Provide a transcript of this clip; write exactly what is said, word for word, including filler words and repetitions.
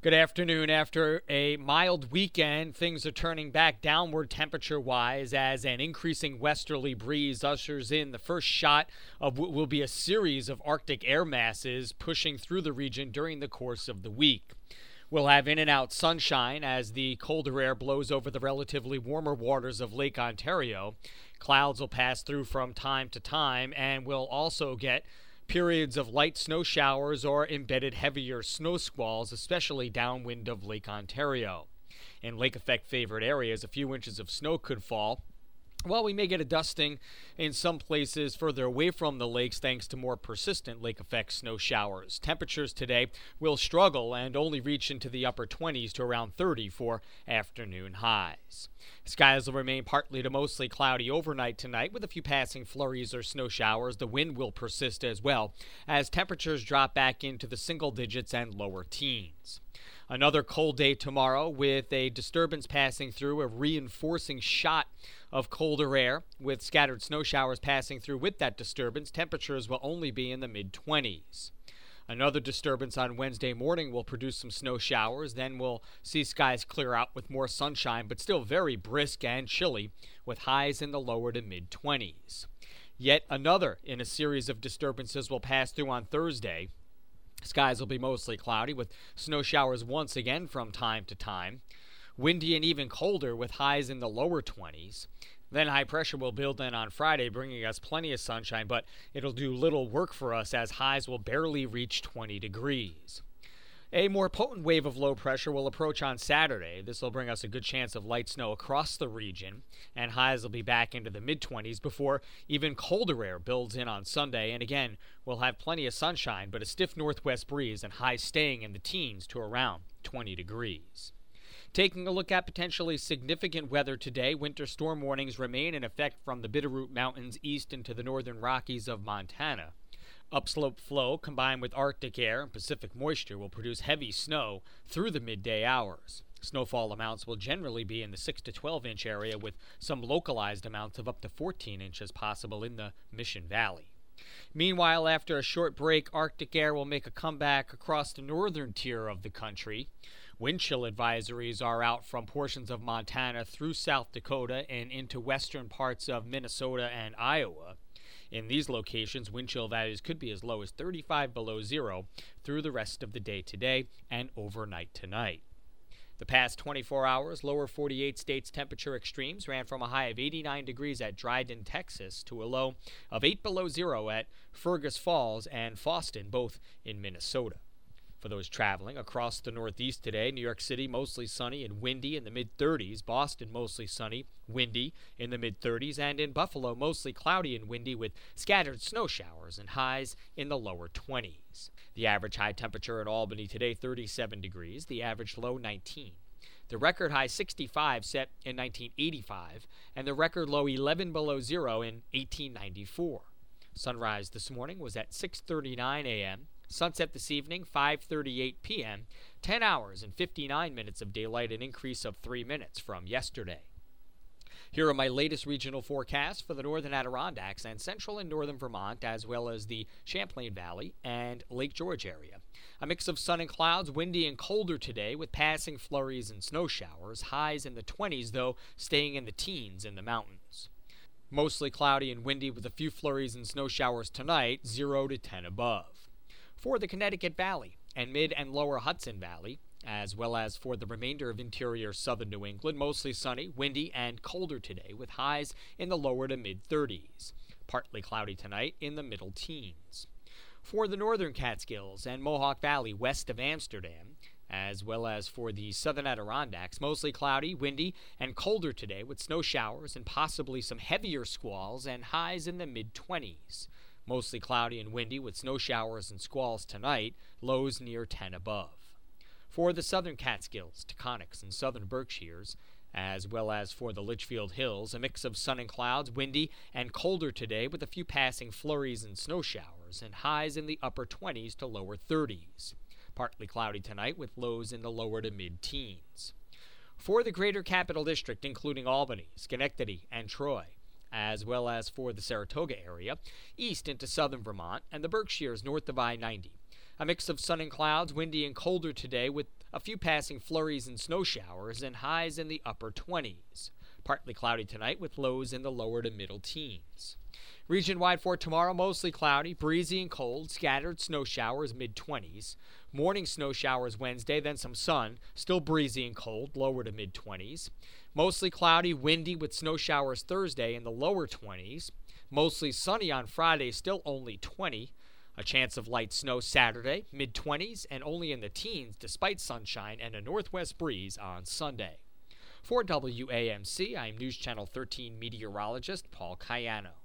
Good afternoon. After a mild weekend, things are turning back downward temperature-wise as an increasing westerly breeze ushers in the first shot of what will be a series of Arctic air masses pushing through the region during the course of the week. We'll have in and out sunshine as the colder air blows over the relatively warmer waters of Lake Ontario. Clouds will pass through from time to time, and we'll also get periods of light snow showers or embedded heavier snow squalls, especially downwind of Lake Ontario. In lake effect favored areas, a few inches of snow could fall. While we may get a dusting in some places further away from the lakes thanks to more persistent lake effect snow showers. Temperatures today will struggle and only reach into the upper twenties to around thirty for afternoon highs. Skies will remain partly to mostly cloudy overnight tonight with a few passing flurries or snow showers. The wind will persist as well as temperatures drop back into the single digits and lower teens. Another cold day tomorrow with a disturbance passing through, a reinforcing shot of colder air with scattered snow showers passing through with that disturbance. Temperatures will only be in the mid-twenties. Another disturbance on Wednesday morning will produce some snow showers. Then we'll see skies clear out with more sunshine, but still very brisk and chilly with highs in the lower to mid-twenties. Yet another in a series of disturbances will pass through on Thursday. Skies will be mostly cloudy with snow showers once again from time to time. Windy and even colder with highs in the lower twenties. Then high pressure will build in on Friday, bringing us plenty of sunshine, but it'll do little work for us as highs will barely reach twenty degrees. A more potent wave of low pressure will approach on Saturday. This will bring us a good chance of light snow across the region, and highs will be back into the mid-twenties before even colder air builds in on Sunday. And again, we'll have plenty of sunshine, but a stiff northwest breeze and highs staying in the teens to around twenty degrees. Taking a look at potentially significant weather today, winter storm warnings remain in effect from the Bitterroot Mountains east into the northern Rockies of Montana. Upslope flow combined with Arctic air and Pacific moisture will produce heavy snow through the midday hours. Snowfall amounts will generally be in the six to twelve inch area with some localized amounts of up to fourteen inches possible in the Mission Valley. Meanwhile, after a short break, Arctic air will make a comeback across the northern tier of the country. Wind chill advisories are out from portions of Montana through South Dakota and into western parts of Minnesota and Iowa. In these locations, wind chill values could be as low as thirty-five below zero through the rest of the day today and overnight tonight. The past twenty-four hours, lower forty-eight states temperature extremes ran from a high of eighty-nine degrees at Dryden, Texas, to a low of eight below zero at Fergus Falls and Foston, both in Minnesota. For those traveling across the Northeast today, New York City mostly sunny and windy in the mid-thirties, Boston mostly sunny, windy in the mid-thirties, and in Buffalo mostly cloudy and windy with scattered snow showers and highs in the lower twenties. The average high temperature in Albany today, thirty-seven degrees, the average low, nineteen. The record high, sixty-five, set in nineteen eighty-five, and the record low, eleven below zero, in eighteen ninety-four. Sunrise this morning was at six thirty-nine a.m., sunset this evening, five thirty-eight p.m., ten hours and fifty-nine minutes of daylight, an increase of three minutes from yesterday. Here are my latest regional forecasts for the northern Adirondacks and central and northern Vermont, as well as the Champlain Valley and Lake George area. A mix of sun and clouds, windy and colder today with passing flurries and snow showers, highs in the twenties, though staying in the teens in the mountains. Mostly cloudy and windy with a few flurries and snow showers tonight, zero to ten above. For the Connecticut Valley and mid and lower Hudson Valley, as well as for the remainder of interior southern New England, mostly sunny, windy, and colder today with highs in the lower to mid-thirties. Partly cloudy tonight in the middle teens. For the northern Catskills and Mohawk Valley west of Amsterdam, as well as for the southern Adirondacks, mostly cloudy, windy, and colder today with snow showers and possibly some heavier squalls and highs in the mid-twenties. Mostly cloudy and windy with snow showers and squalls tonight, lows near ten above. For the southern Catskills, Taconics, and southern Berkshires, as well as for the Litchfield Hills, a mix of sun and clouds, windy and colder today with a few passing flurries and snow showers, and highs in the upper twenties to lower thirties. Partly cloudy tonight with lows in the lower to mid-teens. For the greater Capital District, including Albany, Schenectady, and Troy, as well as for the Saratoga area, east into southern Vermont, and the Berkshires north of I ninety. A mix of sun and clouds, windy and colder today with a few passing flurries and snow showers, and highs in the upper twenties. Partly cloudy tonight with lows in the lower to middle teens. Region-wide for tomorrow, mostly cloudy, breezy and cold, scattered snow showers mid-twenties. Morning snow showers Wednesday, then some sun, still breezy and cold, lower to mid-twenties. Mostly cloudy, windy with snow showers Thursday in the lower twenties. Mostly sunny on Friday, still only twenty. A chance of light snow Saturday, mid-twenties, and only in the teens despite sunshine and a northwest breeze on Sunday. For W A M C, I'm News Channel thirteen meteorologist Paul Cayano.